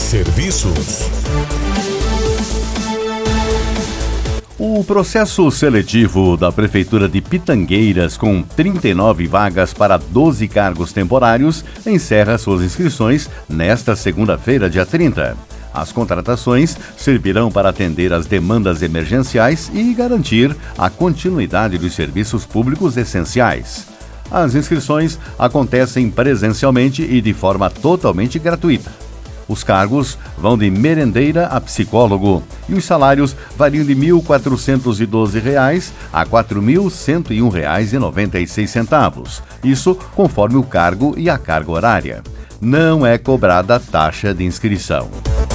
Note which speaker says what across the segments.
Speaker 1: Serviços.
Speaker 2: O processo seletivo da Prefeitura de Pitangueiras, com 39 vagas para 12 cargos temporários, encerra suas inscrições nesta segunda-feira, dia 30. As contratações servirão para atender às demandas emergenciais e garantir a continuidade dos serviços públicos essenciais. As inscrições acontecem presencialmente e de forma totalmente gratuita. Os cargos vão de merendeira a psicólogo e os salários variam de R$ 1.412 a R$ 4.101,96. Isso conforme o cargo e a carga horária. Não é cobrada taxa de inscrição.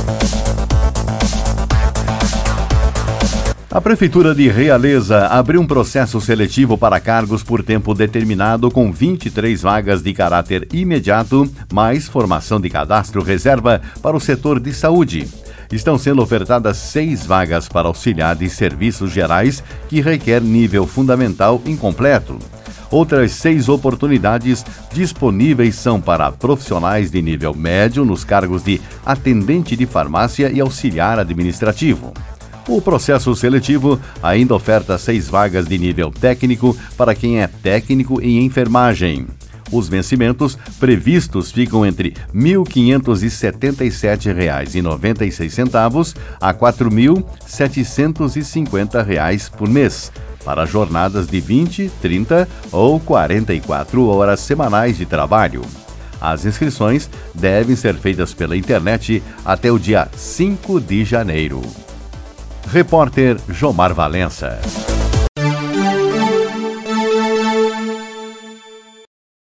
Speaker 2: A Prefeitura de Realeza abriu um processo seletivo para cargos por tempo determinado com 23 vagas de caráter imediato, mais formação de cadastro reserva para o setor de saúde. Estão sendo ofertadas 6 vagas para auxiliar de serviços gerais, que requer nível fundamental incompleto. Outras 6 oportunidades disponíveis são para profissionais de nível médio nos cargos de atendente de farmácia e auxiliar administrativo. O processo seletivo ainda oferta 6 vagas de nível técnico para quem é técnico em enfermagem. Os vencimentos previstos ficam entre R$ 1.577,96 a R$ 4.750 por mês, para jornadas de 20, 30 ou 44 horas semanais de trabalho. As inscrições devem ser feitas pela internet até o dia 5 de janeiro. Repórter Jomar Valença.